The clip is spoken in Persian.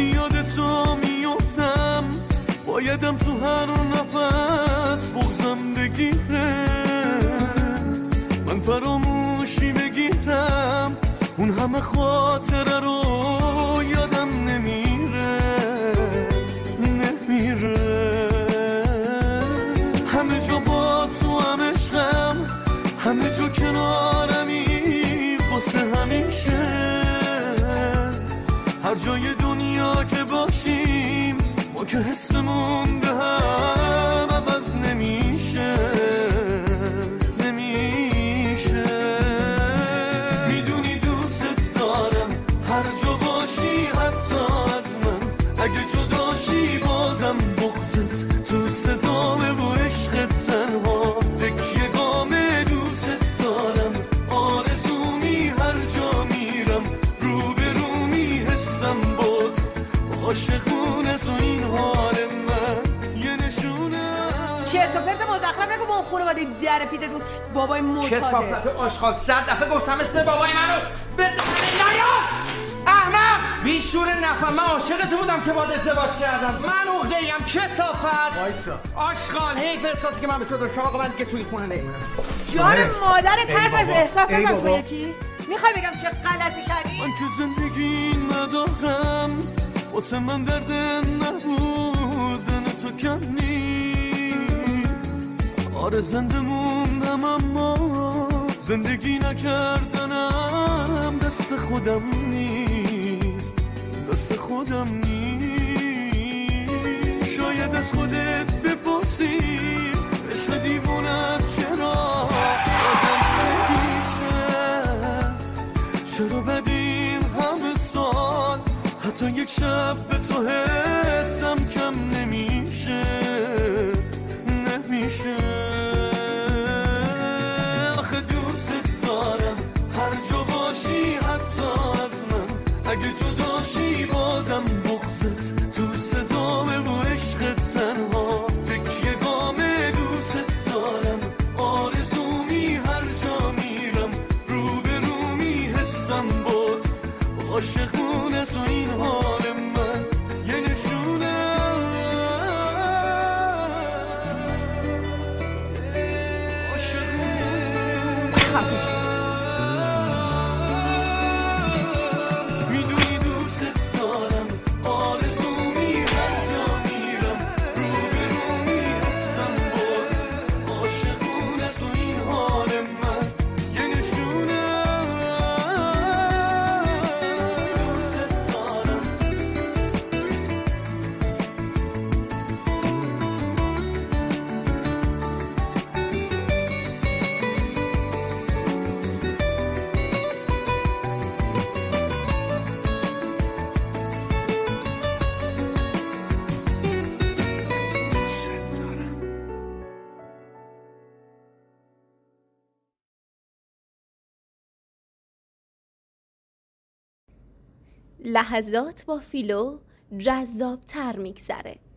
یاد تو میفتم، بایدم تو هر نفس بغزم بگیره، من فراموشی بگیرم اون همه خاطره رو یادم نمیره. همه جا با تو هم عشقم، همه جا کنارمی واسه همیشه، هر جای دنیا که باشیم ما که حسمون به هم عوض نمیشه. میدونی دوست دارم هر جا باشی، حتی از من اگه جداشی بازم بغضت تو صدامه و عشقت تنها تکیه گامه. دوست دارم آرزومی هر جا میرم، روبرومی حسم بود عاشقونه تو این حال من یه نشونه. چرت و پرت مزخرف نگو با اون خانواده در پیتتون بابای معتاده. کثافت آشغال، 100 دفعه گفتم اسم بابای منو نیا. احمق بیشور نفهم، من عاشقت بودم که باهات ازدواج کردم. من عقده‌ایم. کثافت وایسا آشغال. حیف احساسی که من به تو داشتم. آقا من دیگه توی خونه نمیرم. جان مادرت حرف از احساس نزن تو یکی. میخوای بگم چه غلطی کردی؟ من که زندگی ندارم، واسه من درد نبودن تو کم نیست. آره زنده موندم اما زندگی نکردنم دست خودم نیست، دست خودم نیست. شاید از خودت بپرسی عشق دیوونت چرا آدم نمیشه، چرا بدین همه سال حتی یک شب به تو حسم کم نمیشه. آخه دوست دارم هر جا باشی، حتی از من اگه جداشی بازم بغضت تو صدامه و عشقت تنها تکیه گامه. دوست دارم آرزومی هر جا میرم، روبرومی حسم بود عاشقونه تو این حال من یه نشونه. میدونی دوست دارم آرزومی هر جا میرم، روبرومی هستم بود عاشقونه تو این حال من یه نشونه. دوست دارم لحظات با فیلو جذاب تر میگذره.